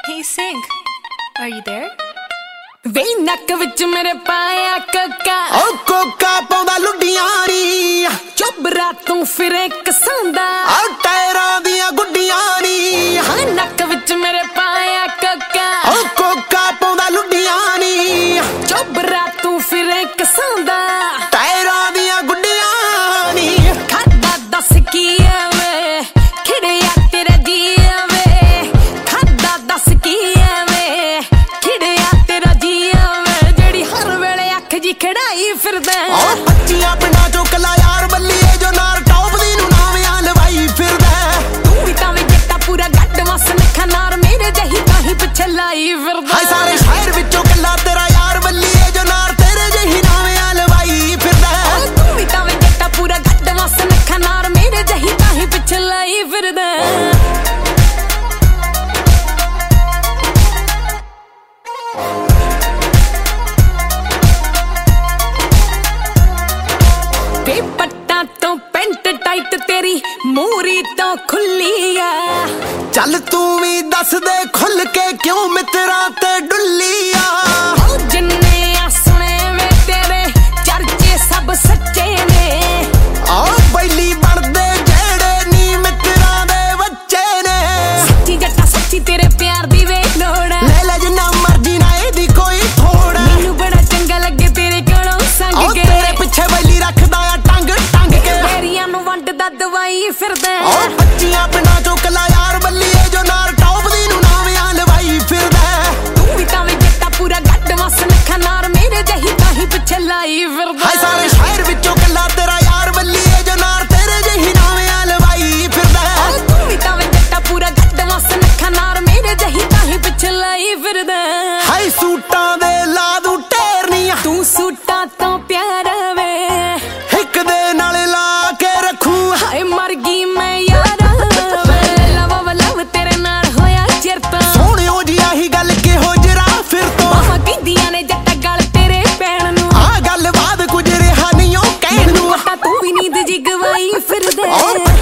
Can you sing? Are you there? वे नक विच मेरे पाया कोका ओ कोका पाउंदा लुडियां नी चुबरा तू फिरे कसांदा ओ टायरां दियां गुड्डियां नी हाँ नक विच मेरे पाया कोका ओ कोका पाउंदा लुडियां नी चुबरा तू फिरे कसांदा टायरां दियां गुड्डियां नी खादा दस की वे खिड़िया तेरा जी वे खादा दस की वे खिड़िया तेरा जी वे जेड़ी हर वेले अख जी खड़ाई फिरदा ओ बच्चियां पिंडां चों कला यार बल्लीए जो नार टॉप दी नूं नावियां लवाई फिरदा तू भी तां जट्टा पूरा गड्ड मस नखा नार मेरे जही ताही पिछे लाई फिरदा हाय सारे शहर विचों कला तेरा यार बल्लीए जो नार तेरे जही नावियां लवाई फिरदा तू भी तां जट्टा पूरा गड्ड मस नखा नार मेरे जही ताही पिछे लाई फिरदा पट्टा तो पेंट टाइट तेरी मूरी तो खुली आ चल तू भी दस दे खुल के क्यों मित्रा ते डुल्ली आ जिन्ने आ सुने वे तेरे चर्चे सब सच्चे ने आ बैली बनदे जेड़े नी मित्रा दे बच्चे ने सच्ची जट्टा सच्ची तेरे प्यार दी वे लोड़ ले ले जिन्ना मर्जी ना एदी कोई थोड़ मैनू बड़ा चंगा लगे तेरे कोलों संग के तेरे पिछे बैली रखदा आ टंग टंग के तेरियां नू वंडदा दवाई फिरदा ओ बच्चियां पिंडां चों कला यार बल्लीए जो नार टॉप दी नूं नावियां लवाई फिरदा तू भी तां जट्टा पूरा गड्ड मस नखा नार मेरे जही ताही पिछे लाई फिरदा हाय सारे शहर विचों कला तेरा यार बल्लीए जो नार तेरे जही नावियां लवाई फिरदा तू भी तां जट्टा पूरा गड्ड मस नखा नार मेरे जही ताही पिछे लाई फिरदा हाय सूटां दे ला दू टेरनियां तू सूटा तो प्यारा वे एक दे नाल ला के रखूं हाय मर गई मैं यारा वे लव लव तेरे नाल होया चिरता सोहणियो जी आही गल किहो जरा फिर तो बाहां कीदियां ने जट्टा गल तेरे पैण नू आ गल बात कुछ रिहा नहीं ओ कहण नू तू भी नींद जी गवाई फिरदे ओ